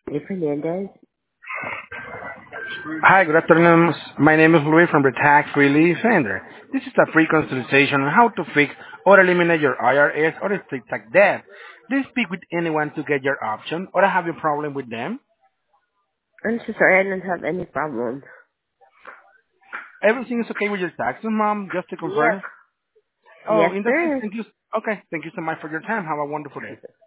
Lee Fernandez. Hi, good afternoon. My name is Luis from the Tax Relief Center. This is a free consultation on how to fix or eliminate your IRS or estate tax debt. Please speak with anyone to get your option or have a problem with them. I'm so sorry, I don't have any problem. Everything is okay with your taxes, Mom? Just to Yes. confirm. Oh, Yes, in that case, sir. thank you. Okay, thank you so much for your time. Have a wonderful day.